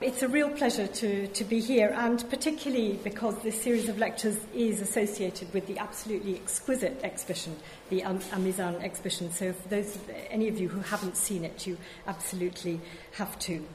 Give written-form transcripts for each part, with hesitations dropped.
It's a real pleasure to be here, and particularly because this series of lectures is associated with the absolutely exquisite exhibition, the Amizan exhibition. So for any of you who haven't seen it, you absolutely have to.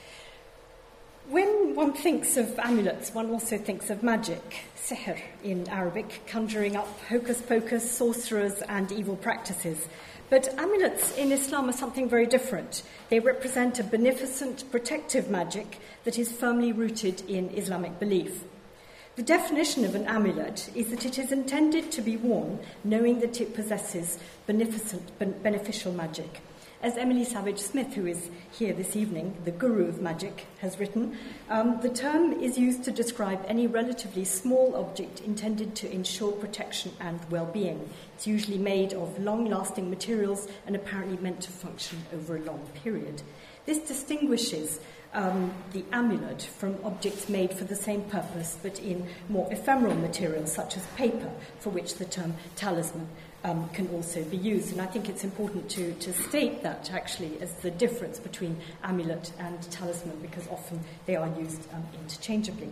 When one thinks of amulets, one also thinks of magic, sihr in Arabic, conjuring up hocus-pocus, sorcerers and evil practices. But amulets in Islam are something very different. They represent a beneficent, protective magic that is firmly rooted in Islamic belief. The definition of an amulet is that it is intended to be worn knowing that it possesses beneficial magic. As Emily Savage-Smith, who is here this evening, the guru of magic, has written, the term is used to describe any relatively small object intended to ensure protection and well-being. It's usually made of long-lasting materials and apparently meant to function over a long period. This distinguishes the amulet from objects made for the same purpose but in more ephemeral materials such as paper, for which the term talisman can also be used. And I think it's important to state that actually as the difference between amulet and talisman, because often they are used interchangeably.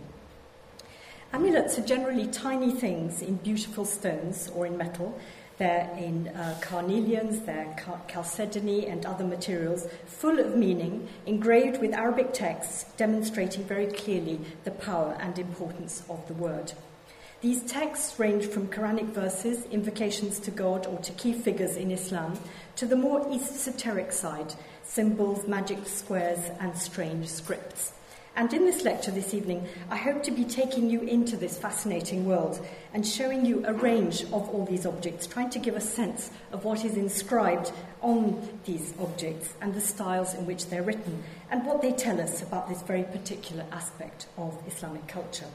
Amulets are generally tiny things in beautiful stones or in metal. They're in carnelians, they're chalcedony and other materials, full of meaning, engraved with Arabic texts demonstrating very clearly the power and importance of the word. These texts range from Quranic verses, invocations to God or to key figures in Islam, to the more esoteric side, symbols, magic squares and strange scripts. And in this lecture this evening, I hope to be taking you into this fascinating world and showing you a range of all these objects, trying to give a sense of what is inscribed on these objects and the styles in which they're written, and what they tell us about this very particular aspect of Islamic culture.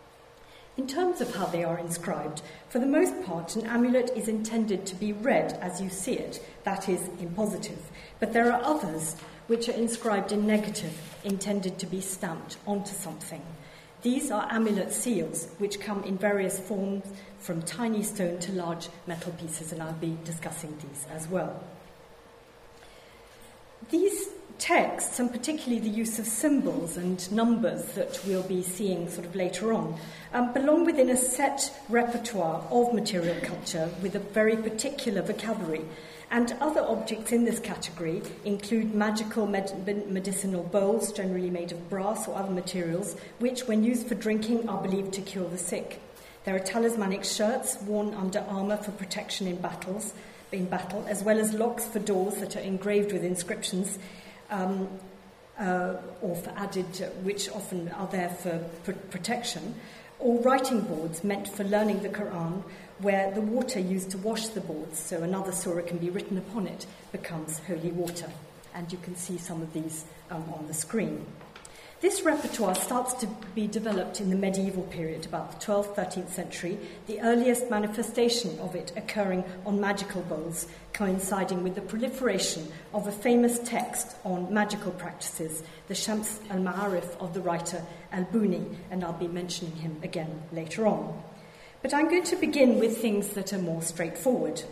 In terms of how they are inscribed, for the most part, an amulet is intended to be read as you see it, that is, in positive. But there are others which are inscribed in negative, intended to be stamped onto something. These are amulet seals, which come in various forms, from tiny stone to large metal pieces, and I'll be discussing these as well. These texts, and particularly the use of symbols and numbers that we'll be seeing sort of later on, belong within a set repertoire of material culture with a very particular vocabulary. And other objects in this category include magical medicinal bowls, generally made of brass or other materials, which, when used for drinking, are believed to cure the sick. There are talismanic shirts worn under armour for protection in battle, as well as locks for doors that are engraved with inscriptions, or for added, which often are there for protection, or writing boards meant for learning the Quran, where the water used to wash the boards, so another surah can be written upon it, becomes holy water. And you can see some of these on the screen. This repertoire starts to be developed in the medieval period, about the 12th, 13th century, the earliest manifestation of it occurring on magical bowls, coinciding with the proliferation of a famous text on magical practices, the Shams al-Ma'arif of the writer al-Buni, and I'll be mentioning him again later on. But I'm going to begin with things that are more straightforward.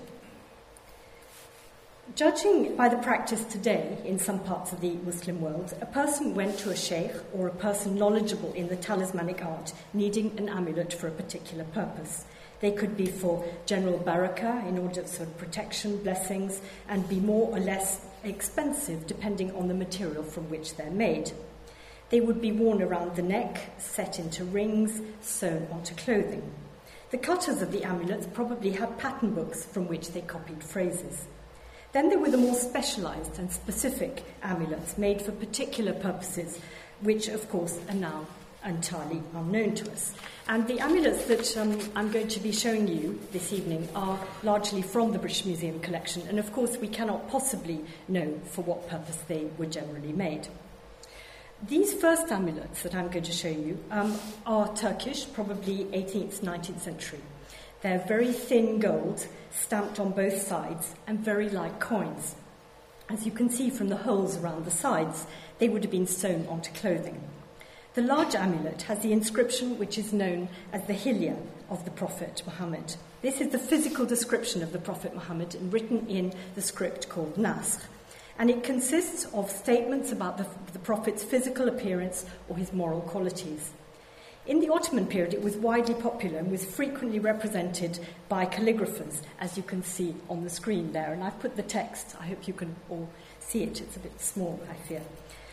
Judging by the practice today in some parts of the Muslim world, a person went to a sheikh or a person knowledgeable in the talismanic art needing an amulet for a particular purpose. They could be for general barakah, in order for protection, blessings, and be more or less expensive depending on the material from which they're made. They would be worn around the neck, set into rings, sewn onto clothing. The cutters of the amulets probably had pattern books from which they copied phrases. Then there were the more specialised and specific amulets made for particular purposes, which, of course, are now entirely unknown to us. And the amulets that I'm going to be showing you this evening are largely from the British Museum collection, and, of course, we cannot possibly know for what purpose they were generally made. These first amulets that I'm going to show you are Turkish, probably 18th, 19th century. They're very thin gold, stamped on both sides, and very like coins. As you can see from the holes around the sides, they would have been sewn onto clothing. The large amulet has the inscription which is known as the Hilya of the Prophet Muhammad. This is the physical description of the Prophet Muhammad, written in the script called Nasr. and it consists of statements about the prophet's physical appearance or his moral qualities. In the Ottoman period, it was widely popular and was frequently represented by calligraphers, as you can see on the screen there. And I've put the text. I hope you can all see it. It's a bit small, I fear.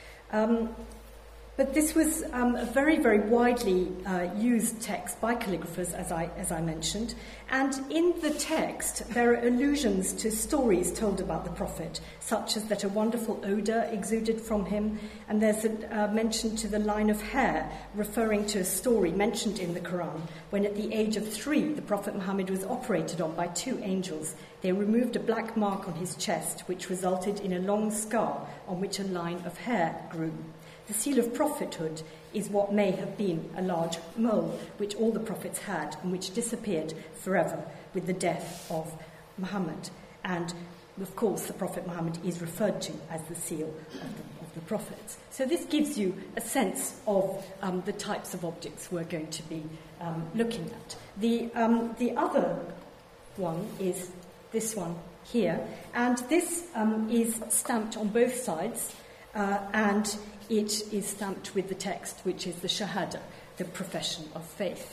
But this was a very, very widely used text by calligraphers, as I mentioned. And in the text, there are allusions to stories told about the prophet, such as that a wonderful odour exuded from him. And there's a mention to the line of hair, referring to a story mentioned in the Quran, when at the age of 3, the Prophet Muhammad was operated on by 2 angels. They removed a black mark on his chest, which resulted in a long scar on which a line of hair grew. The seal of prophethood is what may have been a large mole, which all the prophets had, and which disappeared forever with the death of Muhammad. And, of course, the Prophet Muhammad is referred to as the seal of the prophets. So this gives you a sense of the types of objects we're going to be looking at. The other one is this one here, and this is stamped on both sides, and it is stamped with the text, which is the Shahada, the profession of faith.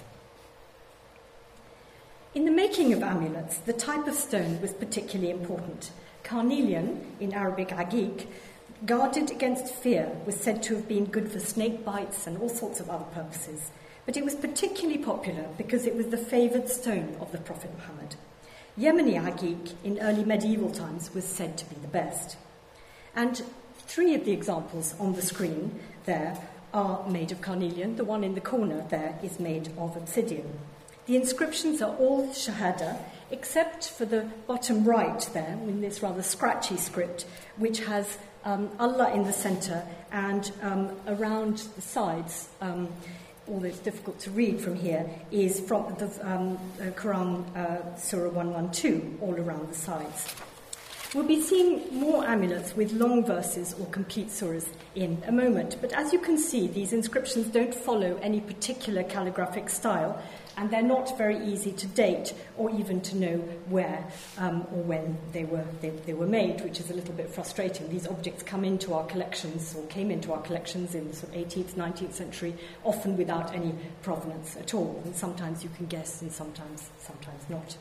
In the making of amulets, the type of stone was particularly important. Carnelian, in Arabic aqiq, guarded against fear, was said to have been good for snake bites and all sorts of other purposes. But it was particularly popular because it was the favoured stone of the Prophet Muhammad. Yemeni aqiq, in early medieval times, was said to be the best. And 3 of the examples on the screen there are made of carnelian. The one in the corner there is made of obsidian. The inscriptions are all Shahada, except for the bottom right there, in this rather scratchy script, which has Allah in the centre, and around the sides, although it's difficult to read from here, is from the Quran, Surah 112, all around the sides. We'll be seeing more amulets with long verses or complete surahs in a moment. But as you can see, these inscriptions don't follow any particular calligraphic style, and they're not very easy to date or even to know where or when they were made, which is a little bit frustrating. These objects come into our collections, or came into our collections in the sort of 18th, 19th century, often without any provenance at all. And sometimes you can guess, and sometimes not.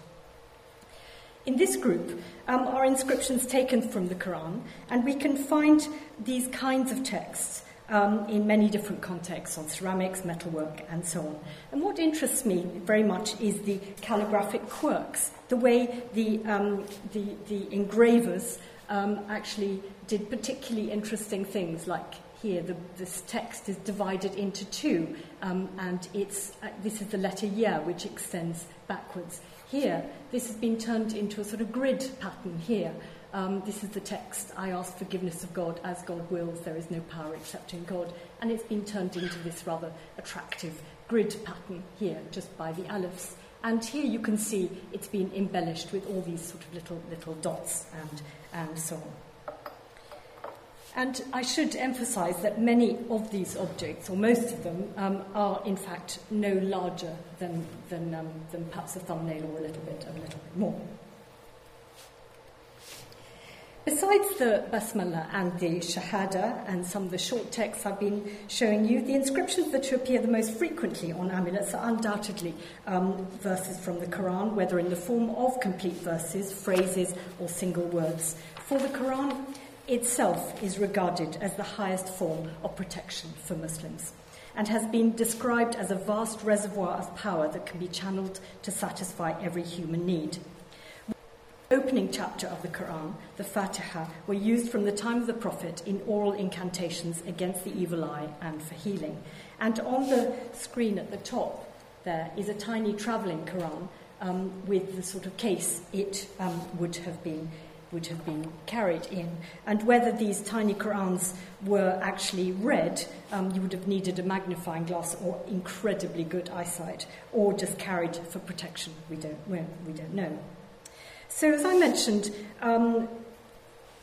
In this group are inscriptions taken from the Quran, and we can find these kinds of texts in many different contexts, on ceramics, metalwork, and so on. And what interests me very much is the calligraphic quirks, the way the engravers actually did particularly interesting things, like here this text is divided into 2, and this is the letter Ya, which extends backwards. Here, this has been turned into a sort of grid pattern here. This is the text, I ask forgiveness of God, as God wills, there is no power except in God. And it's been turned into this rather attractive grid pattern here, just by the alifs. And here you can see it's been embellished with all these sort of little dots and so on. And I should emphasise that many of these objects, or most of them, are in fact no larger than perhaps a thumbnail, or a little bit more. Besides the Basmala and the Shahada and some of the short texts I've been showing you, the inscriptions that appear the most frequently on amulets are undoubtedly verses from the Quran, whether in the form of complete verses, phrases, or single words. For the Quran itself is regarded as the highest form of protection for Muslims, and has been described as a vast reservoir of power that can be channeled to satisfy every human need. The opening chapter of the Quran, the Fatiha, were used from the time of the Prophet in oral incantations against the evil eye and for healing. And on the screen at the top there is a tiny travelling Quran with the sort of case it would have been carried in. And whether these tiny Qurans were actually read, you would have needed a magnifying glass or incredibly good eyesight, or just carried for protection. We don't know. So as I mentioned,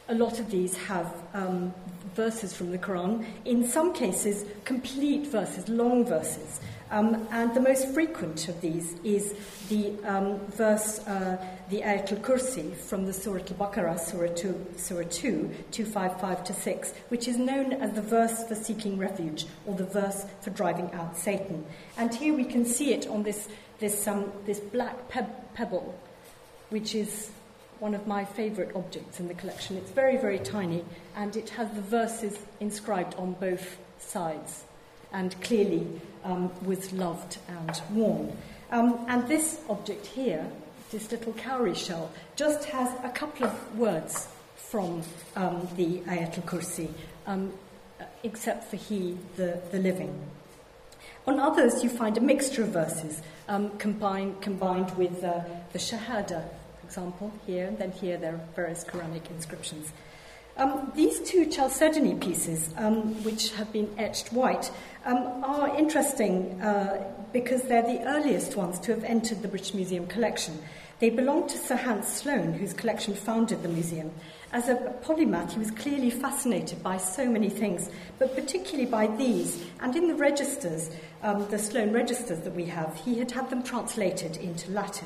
a lot of these have verses from the Quran, in some cases complete verses, long verses. And the most frequent of these is the verse, the Ayat al-Kursi from the Surah al-Baqarah, Surah 2, 255 to 6, which is known as the verse for seeking refuge, or the verse for driving out Satan. And here we can see it on this black pebble, which is one of my favourite objects in the collection. It's very, very tiny, and it has the verses inscribed on both sides, and clearly was loved and worn. And this object here, this little cowrie shell, just has a couple of words from the Ayat al-Kursi, except for he, the living. On others, you find a mixture of verses combined with the Shahada, for example, here, and then here there are various Quranic inscriptions. These two Chalcedony pieces, which have been etched white, are interesting because they're the earliest ones to have entered the British Museum collection. They belong to Sir Hans Sloane, whose collection founded the museum. As a polymath, he was clearly fascinated by so many things, but particularly by these. And in the registers, the Sloane registers that we have, he had them translated into Latin.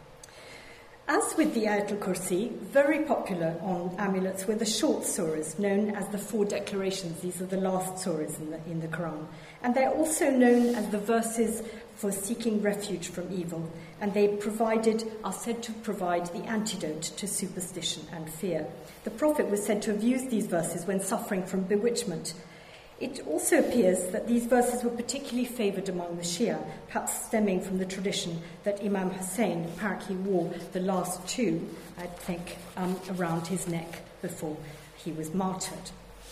As with the Ayat al-Kursi, very popular on amulets were the short surahs, known as the four declarations. These are the last surahs in the Quran. And they're also known as the verses for seeking refuge from evil. And they are said to provide the antidote to superstition and fear. The Prophet was said to have used these verses when suffering from bewitchment. It also appears that these verses were particularly favoured among the Shia, perhaps stemming from the tradition that Imam Hussein apparently wore the last two, I think, around his neck before he was martyred.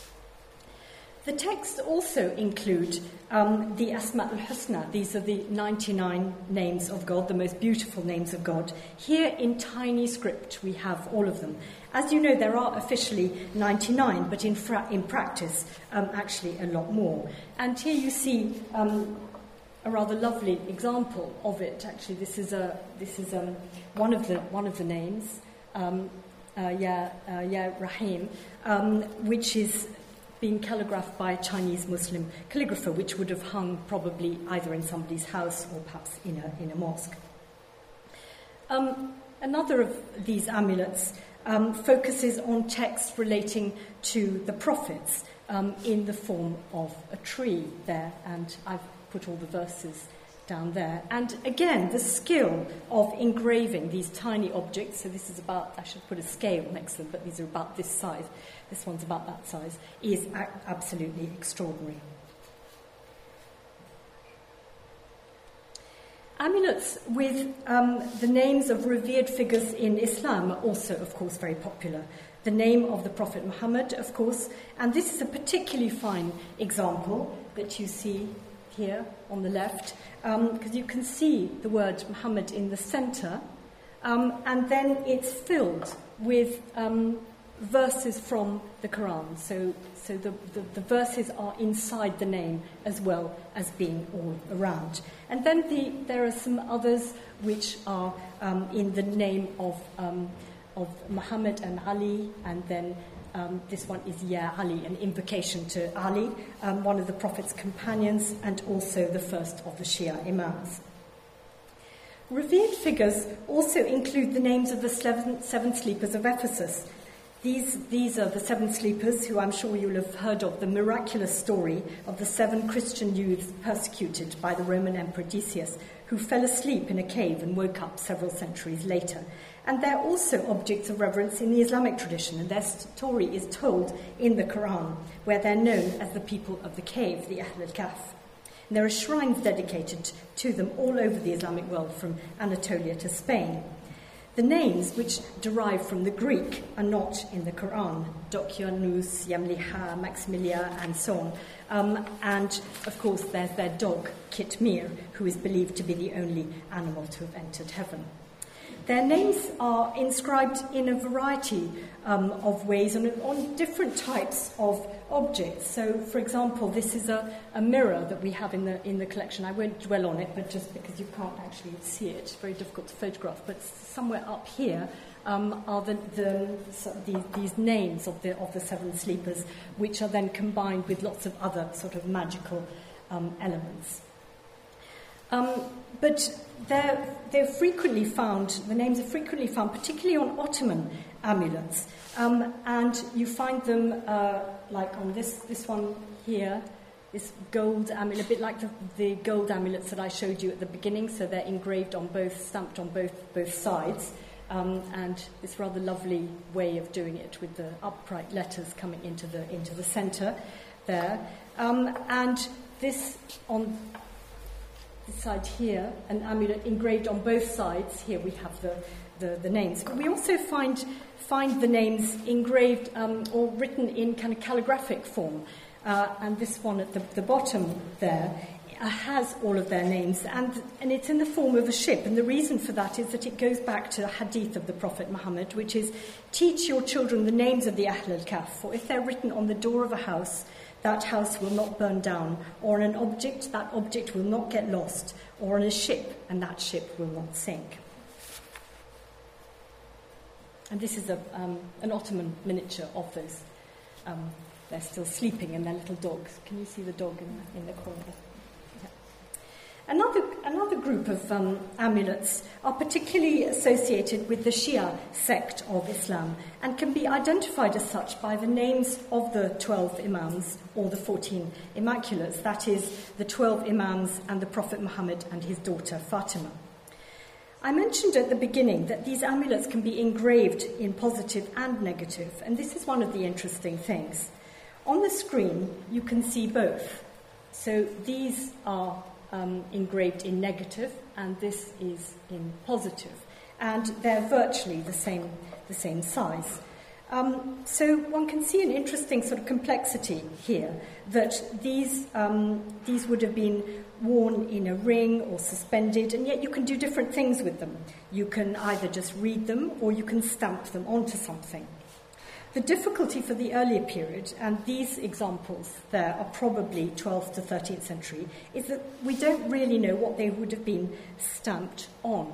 The texts also include the Asma al-Husna. These are the 99 names of God, the most beautiful names of God. Here in tiny script we have all of them. As you know, there are officially 99, but in practice, actually a lot more. And here you see a rather lovely example of it. Actually, this is one of the names, Ya Rahim, which is being calligraphed by a Chinese Muslim calligrapher, which would have hung probably either in somebody's house or perhaps in a mosque. Another of these amulets focuses on texts relating to the prophets in the form of a tree there, and I've put all the verses down there. And again, the skill of engraving these tiny objects, so this is about, I should put a scale next to them, but these are about this size, this one's about that size, is absolutely extraordinary. Amulets with the names of revered figures in Islam are also, of course, very popular. The name of the Prophet Muhammad, of course, and this is a particularly fine example that you see here on the left, because you can see the word Muhammad in the centre, and then it's filled with verses from the Quran. So the verses are inside the name as well as being all around. And then there are some others which are in the name of Muhammad and Ali, and then this one is Ya Ali, an invocation to Ali, one of the Prophet's companions, and also the first of the Shia Imams. Revered figures also include the names of the seven sleepers of Ephesus. These are the seven sleepers who I'm sure you'll have heard of, the miraculous story of the 7 Christian youths persecuted by the Roman Emperor Decius, who fell asleep in a cave and woke up several centuries later. And they're also objects of reverence in the Islamic tradition, and their story is told in the Quran, where they're known as the people of the cave, the Ahl al-Kahf. And there are shrines dedicated to them all over the Islamic world, from Anatolia to Spain. The names, which derive from the Greek, are not in the Quran: Dokyanus, Yamliha, Maximilia, and so on. And, of course, there's their dog, Kitmir, who is believed to be the only animal to have entered heaven. their names are inscribed in a variety of ways and on different types of objects. So, for example, this is a mirror that we have in the collection. I won't dwell on it, but just because you can't actually see it, it's very difficult to photograph. But somewhere up here are these names of the seven sleepers, which are then combined with lots of other sort of magical elements. But they're frequently found, the names are frequently found, particularly on Ottoman amulets. And you find them like on this one here, this gold amulet, a bit like the gold amulets that I showed you at the beginning, so they're engraved on both, stamped on both sides. And this rather lovely way of doing it with the upright letters coming into the centre there. And this on this side here, an amulet engraved on both sides. Here we have the names. But we also find the names engraved or written in kind of calligraphic form. And this one at the bottom there has all of their names, and it's in the form of a ship. And the reason for that is that it goes back to a hadith of the Prophet Muhammad, which is, teach your children the names of the Ahl al-Kahf, for if they're written on the door of a house, that house will not burn down, or on an object, that object will not get lost, or on a ship, and that ship will not sink. And this is an Ottoman miniature of those. They're still sleeping, and their little dogs. Can you see the dog in the corner? Another group of amulets are particularly associated with the Shia sect of Islam and can be identified as such by the names of the 12 Imams or the 14 Immaculates, that is, the 12 Imams and the Prophet Muhammad and his daughter Fatima. I mentioned at the beginning that these amulets can be engraved in positive and negative, and this is one of the interesting things. On the screen, you can see both. So these are engraved in negative, and this is in positive, and they're virtually the same size. So one can see an interesting sort of complexity here, that these would have been worn in a ring or suspended, and yet you can do different things with them. You can either just read them, or you can stamp them onto something. The difficulty for the earlier period, and these examples there are probably 12th to 13th century, is that we don't really know what they would have been stamped on.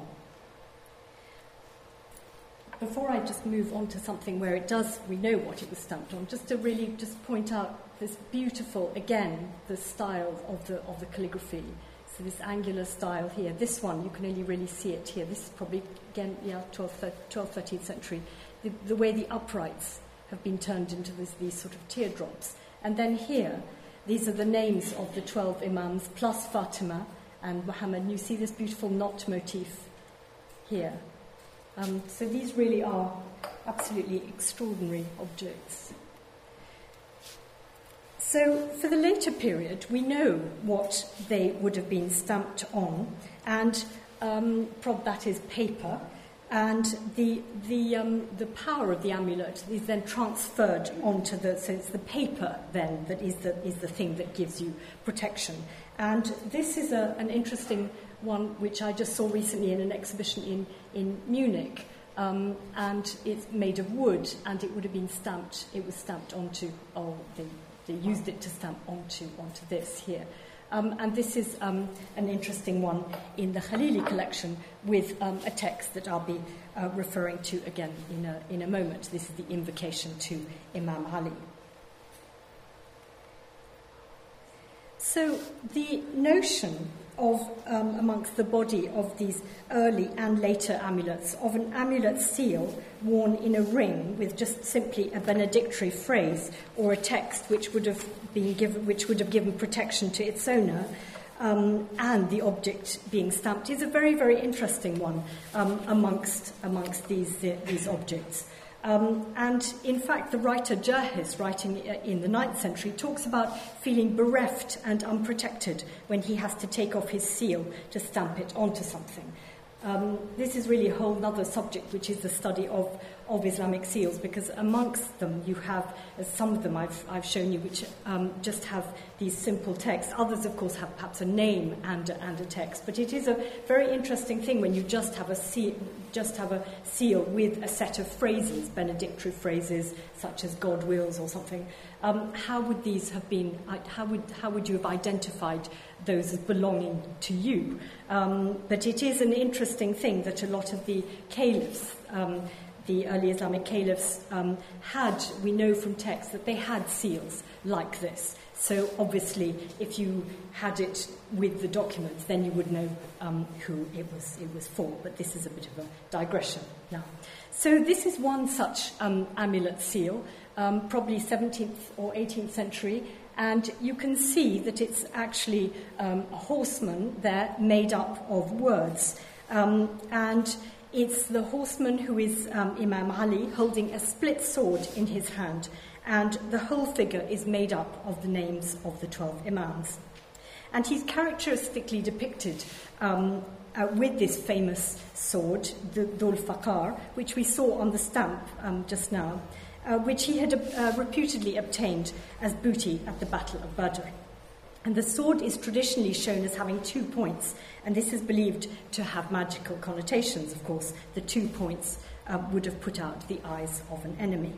Before I just move on to something where we know what it was stamped on, just to really just point out this beautiful, again, the style of the calligraphy. So this angular style here, this one, you can only really see it here. This is probably, again, 12th, 13th century. The way the uprights have been turned into these sort of teardrops. And then here, these are the names of the 12 Imams, plus Fatima and Muhammad. And you see this beautiful knot motif here. So these really are absolutely extraordinary objects. So for the later period, we know what they would have been stamped on, and that is paper. And the power of the amulet is then transferred onto so it's the paper then that is the thing that gives you protection. And this is an interesting one which I just saw recently in an exhibition in Munich, and it's made of wood, and it would have been stamped. It was stamped onto. They used it to stamp onto this here. And this is an interesting one in the Khalili collection with a text that I'll be referring to again in a moment. This is the invocation to Imam Ali. So the notion of, amongst the body of these early and later amulets, of an amulet seal worn in a ring with just simply a benedictory phrase or a text which would have given protection to its owner, and the object being stamped, is a very, very interesting one amongst these objects. And in fact, the writer Jerhis, writing in the 9th century, talks about feeling bereft and unprotected when he has to take off his seal to stamp it onto something. This is really a whole other subject, which is the study of of Islamic seals, because amongst them you have, some of them I've shown you, which just have these simple texts. Others, of course, have perhaps a name and a text. But it is a very interesting thing when you just have a seal with a set of phrases, benedictory phrases such as "God wills" or something. How would these have been? How would you have identified those as belonging to you? But it is an interesting thing that a lot of the caliphs, the early Islamic caliphs, had. We know from texts that they had seals like this. So obviously, if you had it with the documents, then you would know who it was for. But this is a bit of a digression now. So this is one such amulet seal, probably 17th or 18th century, and you can see that it's actually a horseman there made up of words, and it's the horseman who is Imam Ali holding a split sword in his hand. And the whole figure is made up of the names of the 12 Imams. And he's characteristically depicted with this famous sword, the Dhul Faqar, which we saw on the stamp just now, which he had reputedly obtained as booty at the Battle of Badr. And the sword is traditionally shown as having 2 points, and this is believed to have magical connotations, of course. The 2 points would have put out the eyes of an enemy.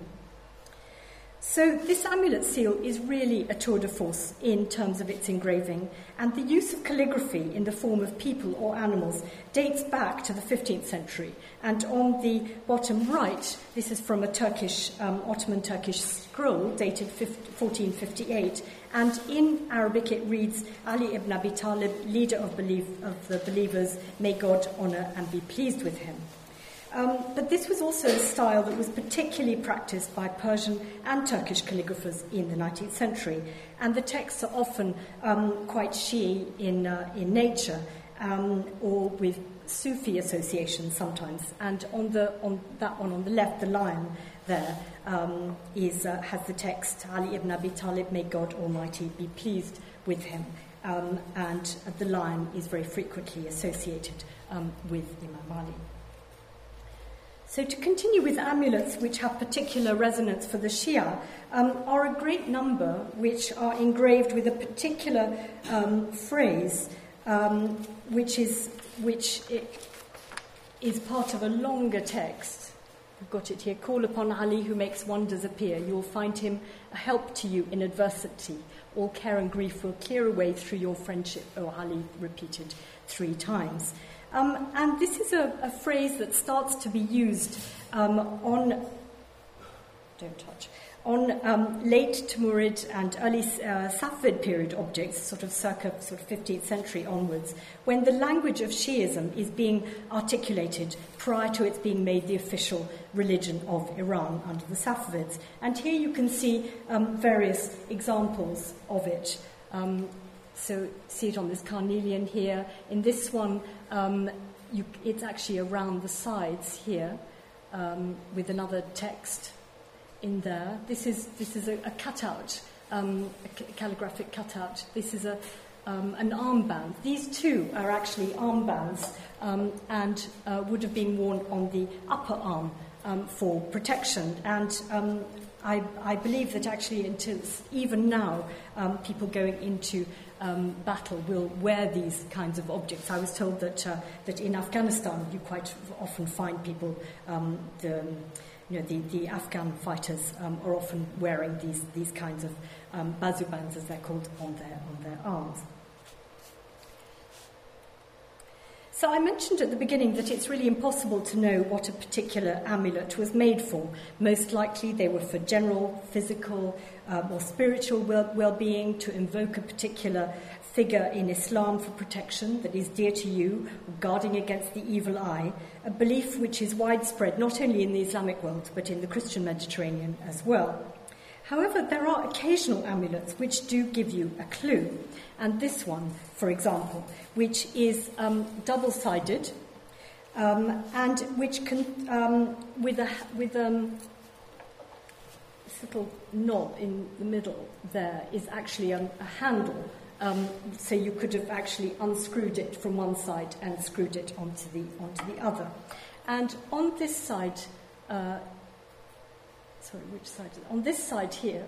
So this amulet seal is really a tour de force in terms of its engraving, and the use of calligraphy in the form of people or animals dates back to the 15th century. And on the bottom right, this is from a Ottoman Turkish scroll dated 1458, and in Arabic it reads, Ali ibn Abi Talib, leader of the believers, may God honour and be pleased with him. But this was also a style that was particularly practiced by Persian and Turkish calligraphers in the 19th century, and the texts are often quite Shi'i in nature, or with Sufi associations sometimes. And on that one on the left, the lion there has the text, Ali ibn Abi Talib, may God Almighty be pleased with him. And the lion is very frequently associated with Imam Ali. So to continue with amulets which have particular resonance for the Shia, are a great number which are engraved with a particular phrase, which is part of a longer text. I've got it here. Call upon Ali who makes wonders appear. You will find him a help to you in adversity. All care and grief will clear away through your friendship, O Ali, repeated 3 times. And this is a phrase that starts to be used on late Timurid and early Safavid period objects, sort of 15th century onwards, when the language of Shi'ism is being articulated prior to its being made the official religion of Iran under the Safavids. And here you can see various examples of it. So see it on this carnelian here. In this one, it's actually around the sides here with another text in there. This is a cutout, a calligraphic cutout. This is an armband. These two are actually armbands and would have been worn on the upper arm for protection. And I believe that actually until even now, people going into battle will wear these kinds of objects. I was told that in Afghanistan you quite often find people, the Afghan fighters are often wearing these kinds of bazubands, as they're called, on their arms. So I mentioned at the beginning that it's really impossible to know what a particular amulet was made for. Most likely they were for general, physical, or spiritual well-being, to invoke a particular figure in Islam for protection that is dear to you, guarding against the evil eye, a belief which is widespread not only in the Islamic world but in the Christian Mediterranean as well. However, there are occasional amulets which do give you a clue. And this one, for example, which is double-sided and which can, with this little knob in the middle there, is actually a handle. So you could have actually unscrewed it from one side and screwed it onto the other. And on this side sorry, which side? On this side here,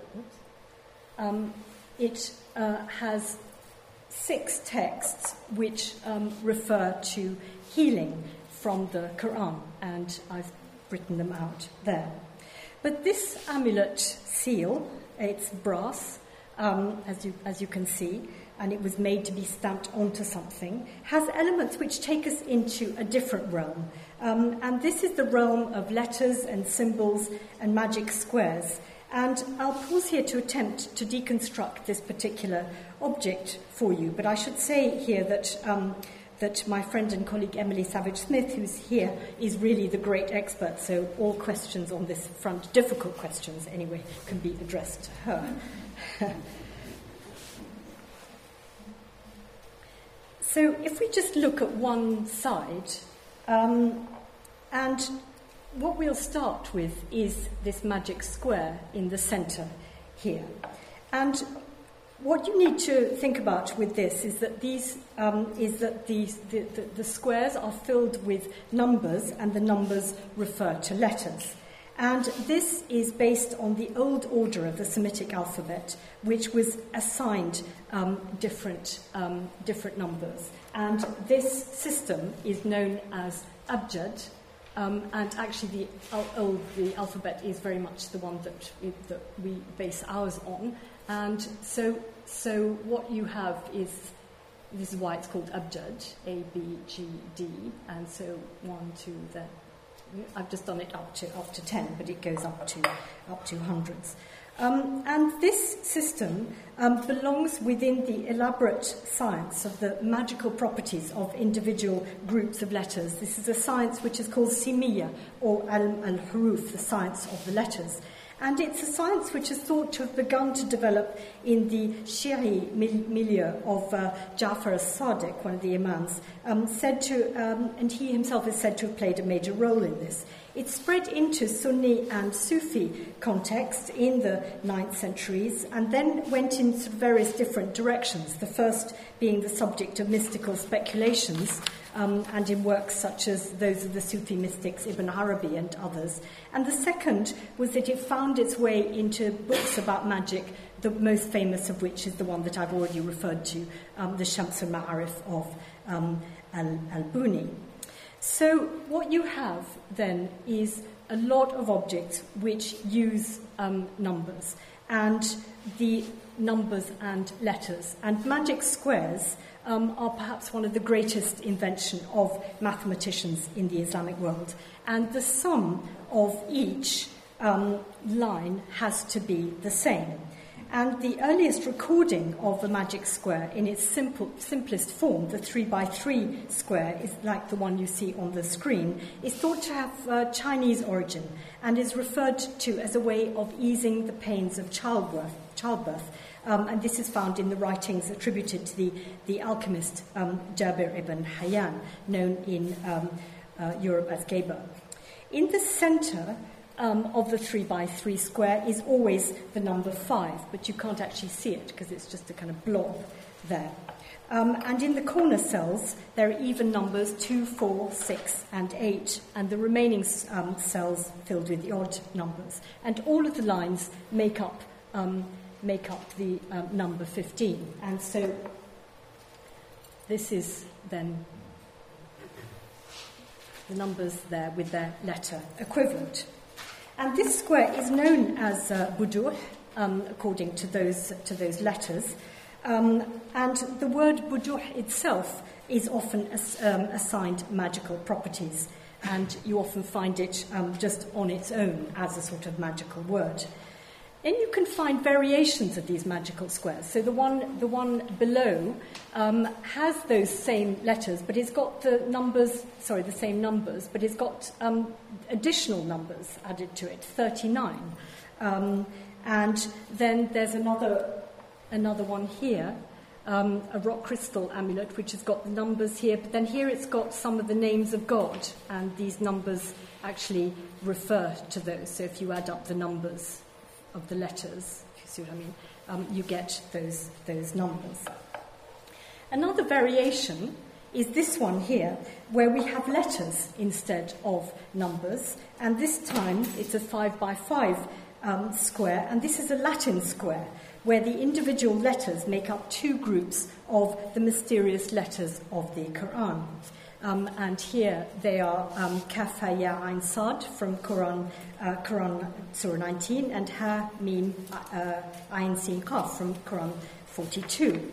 it has 6 texts which refer to healing from the Quran, and I've written them out there. But this amulet seal, it's brass, as you can see, and it was made to be stamped onto something, has elements which take us into a different realm. And this is the realm of letters and symbols and magic squares. And I'll pause here to attempt to deconstruct this particular object for you. But I should say here that my friend and colleague Emily Savage-Smith, who's here, is really the great expert. So all questions on this front, difficult questions anyway, can be addressed to her. So if we just look at one side, and what we'll start with is this magic square in the centre here. And what you need to think about with this is that the squares are filled with numbers, and the numbers refer to letters. And this is based on the old order of the Semitic alphabet, which was assigned different numbers. And this system is known as Abjad, and actually the alphabet is very much the one that we base ours on. And so what you have is, this is why it's called Abjad, A, B, G, D, and so 1, 2, then. I've just done it up to 10, but it goes up to hundreds. And this system belongs within the elaborate science of the magical properties of individual groups of letters. This is a science which is called Simiyya, or al-Huruf, the science of the letters. And it's a science which is thought to have begun to develop in the Shi'i milieu of Ja'far as-Sadiq, one of the imams, and he himself is said to have played a major role in this. It spread into Sunni and Sufi contexts in the 9th centuries and then went in sort of various different directions, the first being the subject of mystical speculations, and in works such as those of the Sufi mystics Ibn Arabi and others. And the second was that it found its way into books about magic, the most famous of which is the one that I've already referred to, the Shams al-Ma'arif of al-Buni. So what you have then is a lot of objects which use numbers, and the numbers and letters. And magic squares are perhaps one of the greatest invention of mathematicians in the Islamic world. And the sum of each line has to be the same. And the earliest recording of the magic square in its simplest form, the 3x3 square, is like the one you see on the screen, is thought to have Chinese origin and is referred to as a way of easing the pains of childbirth. And this is found in the writings attributed to the alchemist Jabir ibn Hayyan, known in Europe as Geber. In the centre of the 3x3 square is always the number 5, but you can't actually see it because it's just a kind of blob there. And in the corner cells, there are even numbers 2, 4, 6, and 8, and the remaining cells filled with the odd numbers. And all of the lines make up the number 15. And so this is then the numbers there with their letter equivalent. And this square is known as buduh, according to those letters. And the word buduh itself is often assigned magical properties, and you often find it just on its own as a sort of magical word. Then you can find variations of these magical squares. So the one below has those same letters, but it's got the same numbers, but it's got additional numbers added to it, 39. And then there's another one here, a rock crystal amulet, which has got the numbers here, but then here it's got some of the names of God, and these numbers actually refer to those. So if you add up the numbers of the letters, if you see what I mean, you get those numbers. Another variation is this one here, where we have letters instead of numbers, and this time it's a 5x5 square, and this is a Latin square, where the individual letters make up two groups of the mysterious letters of the Quran. And here they are Kaf, Ha, Ya, Ain, Sad from Quran Surah 19, and Ha, Mim, Ain, Sin, Qaf from Quran 42.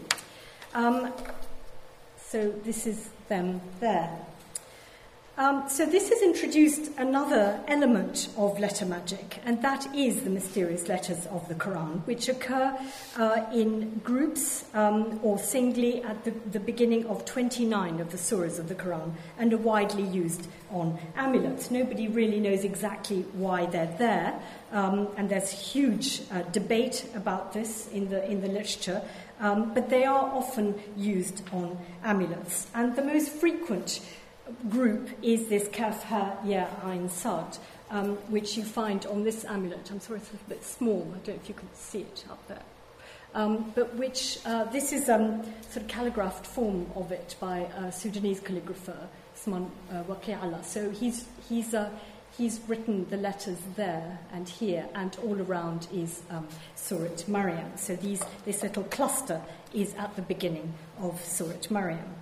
So this is them there. So this has introduced another element of letter magic, and that is the mysterious letters of the Quran, which occur in groups or singly at the beginning of 29 of the surahs of the Quran, and are widely used on amulets. Nobody really knows exactly why they're there, and there's huge debate about this in the literature, but they are often used on amulets. And the most frequent group is this Kaf, Ha, Ya, Ain, Sad, which you find on this amulet. I'm sorry, it's a little bit small. I don't know if you can see it up there. But which, this is sort of calligraphed form of it by a Sudanese calligrapher, Usman Waqi Allah. So he's written the letters there and here, and all around is Surat Maryam. So this little cluster is at the beginning of Surat Maryam.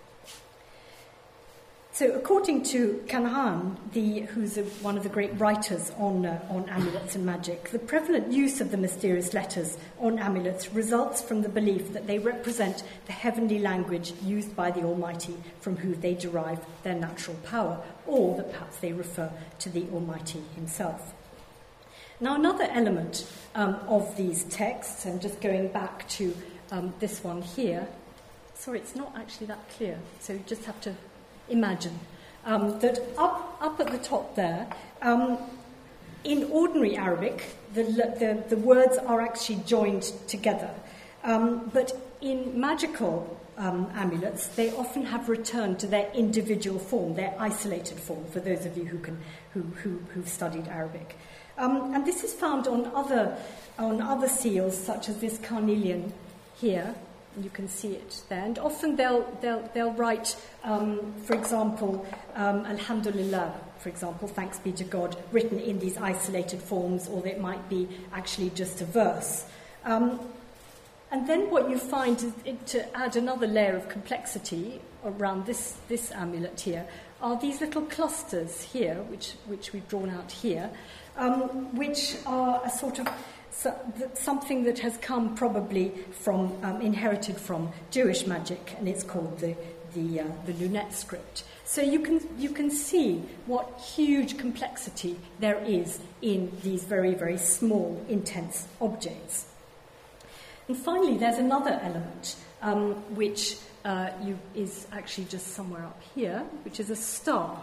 So, according to Kanhan, who's one of the great writers on amulets and magic, the prevalent use of the mysterious letters on amulets results from the belief that they represent the heavenly language used by the Almighty, from whom they derive their natural power, or that perhaps they refer to the Almighty Himself. Now, another element of these texts, and just going back to this one here, sorry, it's not actually that clear, so you just have to imagine that up at the top there, in ordinary Arabic, the words are actually joined together. But in magical amulets, they often have returned to their individual form, their isolated form, for those of you who've studied Arabic. And this is found on other seals, such as this carnelian here. You can see it there, and often they'll write, for example, Alhamdulillah, for example, thanks be to God, written in these isolated forms, or it might be actually just a verse. And then what you find is, to add another layer of complexity around this amulet here, are these little clusters here, which we've drawn out here, which are a sort of something that has come probably from, inherited from Jewish magic, and it's called the Lunette script. So you can see what huge complexity there is in these very, very small, intense objects. And finally, there's another element, which is actually just somewhere up here, which is a star.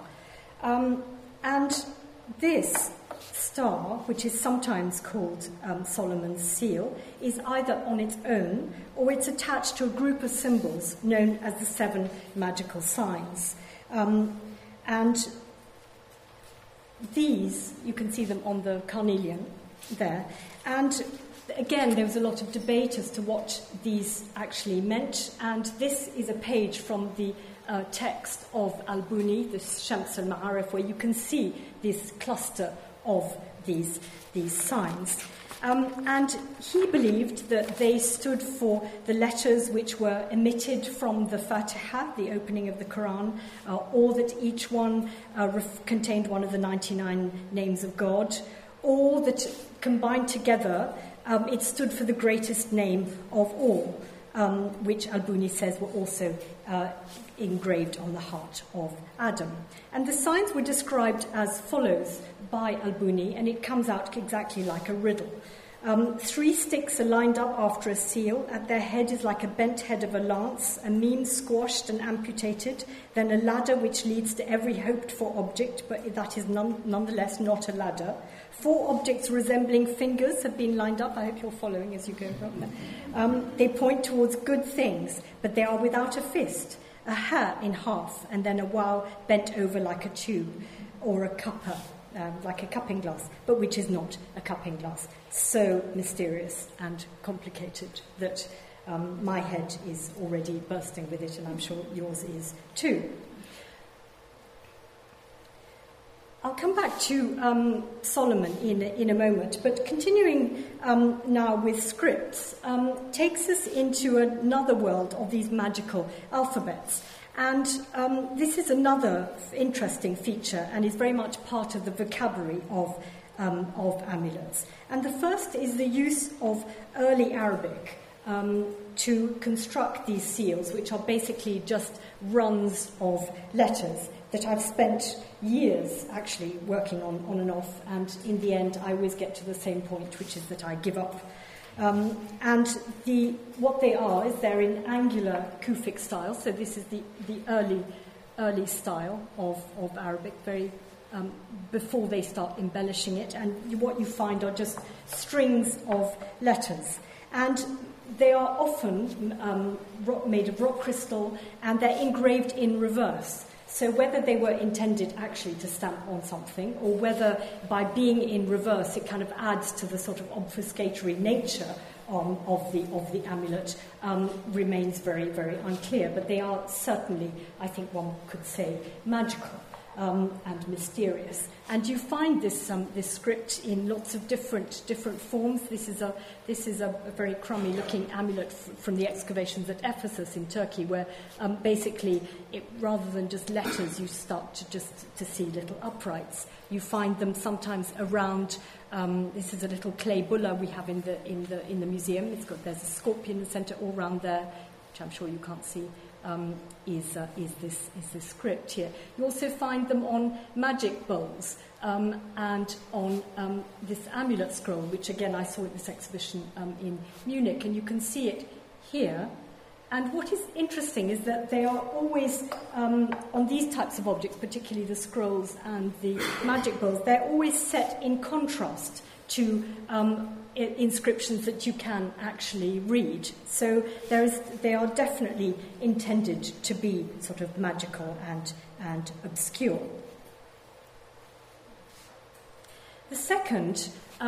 And this star, which is sometimes called Solomon's seal, is either on its own or it's attached to a group of symbols known as the 7 magical signs. And these, you can see them on the carnelian there. And again, there was a lot of debate as to what these actually meant, and this is a page from the text of Al-Buni, this Shams al-Ma'arif, where you can see this cluster of these signs. And he believed that they stood for the letters which were emitted from the Fatiha, the opening of the Quran, or that each one contained one of the 99 names of God, or that combined together it stood for the greatest name of all, which Al-Buni says were also engraved on the heart of Adam. And the signs were described as follows by Al-Buni, and it comes out exactly like a riddle. 3 sticks are lined up after a seal. At their head is like a bent head of a lance, a meme squashed and amputated, then a ladder which leads to every hoped-for object, but that is nonetheless not a ladder. 4 objects resembling fingers have been lined up. I hope you're following as you go from. They point towards good things, but they are without a fist. A ha in half, and then a waw bent over like a tube, or a cuppa, like a cupping glass, but which is not a cupping glass. So mysterious and complicated that my head is already bursting with it, and I'm sure yours is too. I'll come back to Solomon in a moment, but continuing now with scripts takes us into another world of these magical alphabets. And this is another interesting feature and is very much part of the vocabulary of amulets. And the first is the use of early Arabic to construct these seals, which are basically just runs of letters that I've spent years actually working on and off, and in the end I always get to the same point, which is that I give up. And what they are is they're in angular Kufic style, so this is the early style of Arabic, very before they start embellishing it, and what you find are just strings of letters. And they are often made of rock crystal, and they're engraved in reverse. So whether they were intended actually to stamp on something, or whether by being in reverse it kind of adds to the sort of obfuscatory nature of the amulet, remains very, very unclear. But they are certainly, I think one could say, magical and mysterious. And you find this script in lots of different forms. This is a very crummy-looking amulet from the excavations at Ephesus in Turkey, where basically, rather than just letters, you start to see little uprights. You find them sometimes around. This is a little clay bulla we have in the museum. There's a scorpion in the centre, all around there, which I'm sure you can't see. Is this script here. You also find them on magic bowls and on this amulet scroll, which again I saw at this exhibition in Munich, and you can see it here. And what is interesting is that they are always, on these types of objects, particularly the scrolls and the magic bowls, they're always set in contrast to inscriptions that you can actually read. So they are definitely intended to be sort of magical and obscure. The second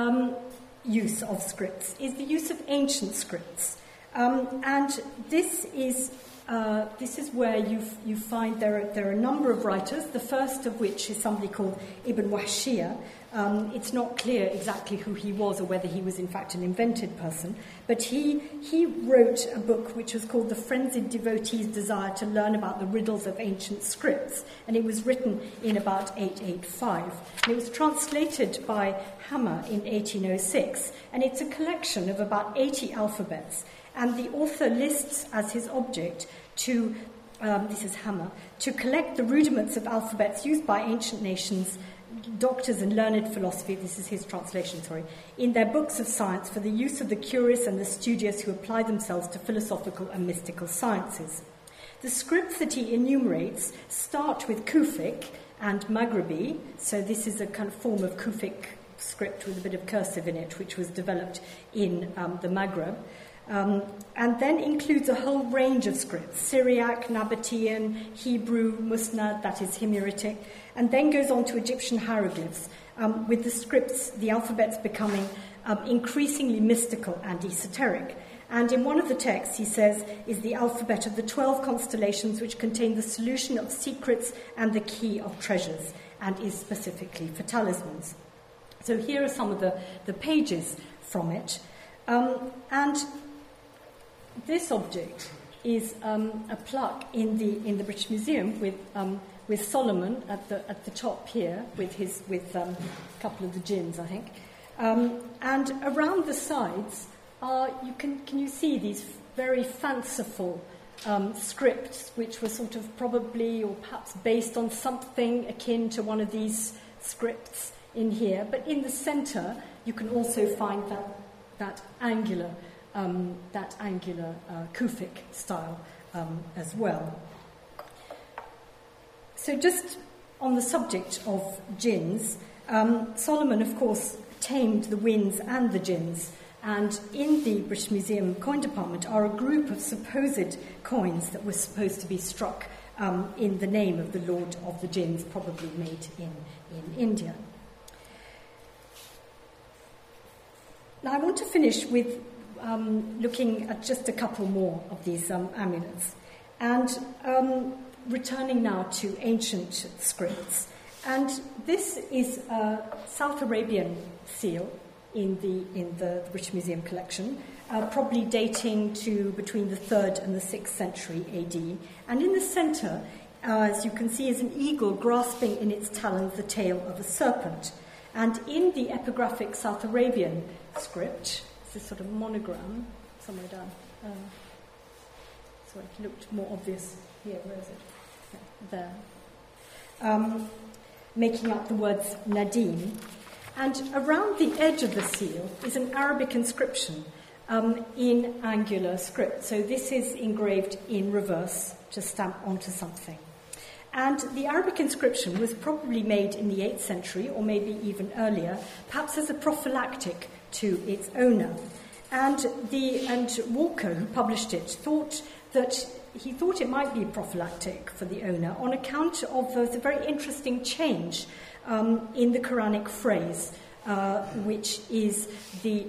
use of scripts is the use of ancient scripts. And this is where you find there are a number of writers, the first of which is somebody called Ibn Wahshiyya. It's not clear exactly who he was or whether he was in fact an invented person, but he wrote a book which was called The Frenzied Devotee's Desire to Learn About the Riddles of Ancient Scripts, and it was written in about 885. And it was translated by Hammer in 1806, and it's a collection of about 80 alphabets. And the author lists as his object to, this is Hammer, to collect the rudiments of alphabets used by ancient nations, doctors and learned philosophy, this is his translation, in their books of science for the use of the curious and the studious who apply themselves to philosophical and mystical sciences. The scripts that he enumerates start with Kufic and Maghrebi, so this is a kind of form of Kufic script with a bit of cursive in it, which was developed in the Maghreb. And then includes a whole range of scripts, Syriac, Nabatean, Hebrew, Musnad, that is Himyaritic, and then goes on to Egyptian hieroglyphs, with the scripts, the alphabets becoming increasingly mystical and esoteric. And in one of the texts, he says, is the alphabet of the 12 constellations which contain the solution of secrets and the key of treasures, and is specifically for talismans. So here are some of the pages from it. And this object is a plaque in the British Museum with Solomon at the top here with a couple of the jinns, I think, and around the sides can you see these very fanciful scripts which were sort of probably or perhaps based on something akin to one of these scripts in here, but in the centre you can also find that angular Kufic style as well. So just on the subject of jinns, Solomon, of course, tamed the winds and the jinns, and in the British Museum coin department are a group of supposed coins that were supposed to be struck in the name of the Lord of the Jinns, probably made in India. Now I want to finish with looking at just a couple more of these amulets, and returning now to ancient scripts And this is a South Arabian seal in the British Museum collection, probably dating to between the 3rd and the 6th century AD. And in the centre, as you can see, is an eagle grasping in its talons the tail of a serpent. And in the epigraphic South Arabian script, it's this sort of monogram somewhere down. So it looked more obvious here. Where is it? There. Making up the words Nadim. And around the edge of the seal is an Arabic inscription in angular script. So this is engraved in reverse to stamp onto something. And the Arabic inscription was probably made in the 8th century, or maybe even earlier, perhaps as a prophylactic to its owner. And Walker, who published it, thought it might be prophylactic for the owner on account of the very interesting change in the Quranic phrase, which is the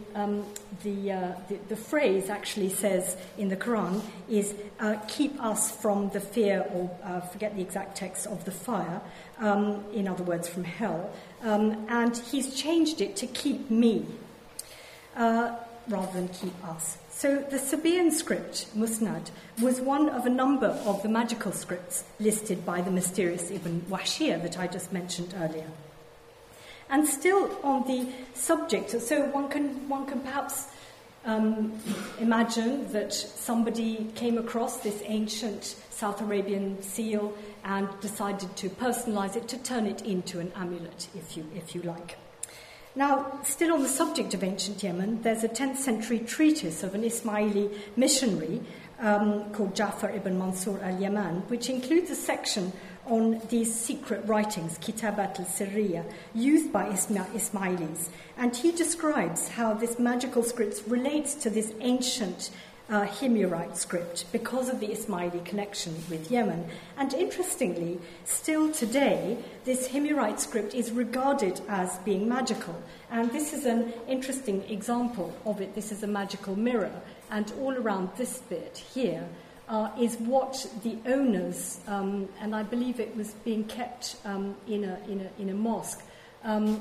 phrase actually says in the Quran is keep us from the fear, or forget the exact text, of the fire, in other words, from hell. And he's changed it to keep me, rather than keep us. So the Sabaean script, Musnad, was one of a number of the magical scripts listed by the mysterious Ibn Wahshiyya that I just mentioned earlier. And still on the subject, so one can perhaps imagine that somebody came across this ancient South Arabian seal and decided to personalize it, to turn it into an amulet, if you like. Now, still on the subject of ancient Yemen, there's a 10th century treatise of an Ismaili missionary called Ja'far ibn Mansur al-Yaman, which includes a section on these secret writings, Kitabat al-Sirriya, used by Ismailis. And he describes how this magical script relates to this ancient Himyarite script because of the Ismaili connection with Yemen. And interestingly, still today, this Himyarite script is regarded as being magical. And this is an interesting example of it. This is a magical mirror. And all around this bit here is what the owners, and I believe it was being kept in a mosque. In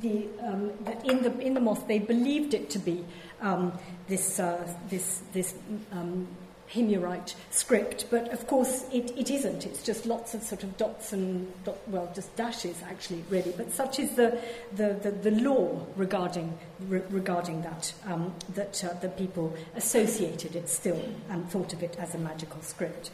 the mosque, they believed it to be this Himyarite script, but of course it isn't. It's just lots of sort of dots and just dashes actually, really. But such is the law regarding that that the people associated it still and thought of it as a magical script.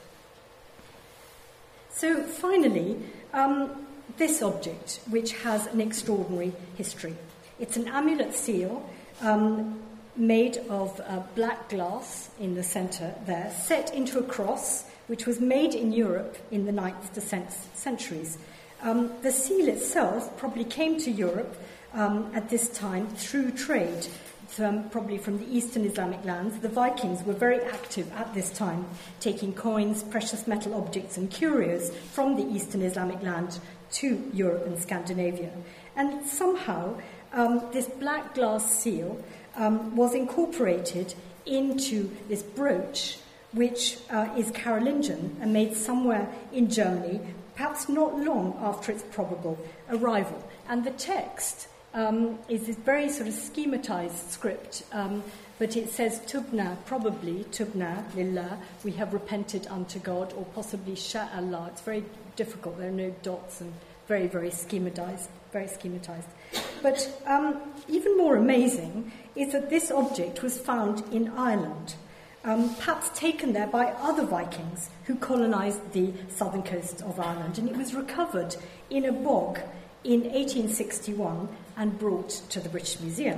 So finally, this object, which has an extraordinary history. It's an amulet seal made of black glass in the centre there, set into a cross, which was made in Europe in the 9th to 10th centuries. The seal itself probably came to Europe at this time through trade, probably from the Eastern Islamic lands. The Vikings were very active at this time, taking coins, precious metal objects and curios from the Eastern Islamic land to Europe and Scandinavia. And somehow this black glass seal was incorporated into this brooch, which is Carolingian and made somewhere in Germany, perhaps not long after its probable arrival. And the text is this very sort of schematized script, but it says Tubna, probably Tubna lillah, we have repented unto God, or possibly Sha'Allah. It's very difficult. There are no dots and very, very schematized. But even more amazing is that this object was found in Ireland, perhaps taken there by other Vikings who colonized the southern coast of Ireland, and it was recovered in a bog in 1861 and brought to the British Museum.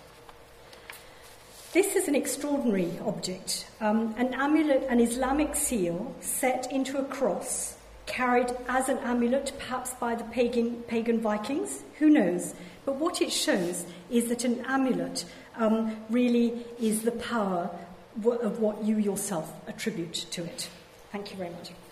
This is an extraordinary object, an amulet, an Islamic seal set into a cross, carried as an amulet, perhaps by the pagan Vikings, who knows? But what it shows is that an amulet really is the power of what you yourself attribute to it. Thank you very much.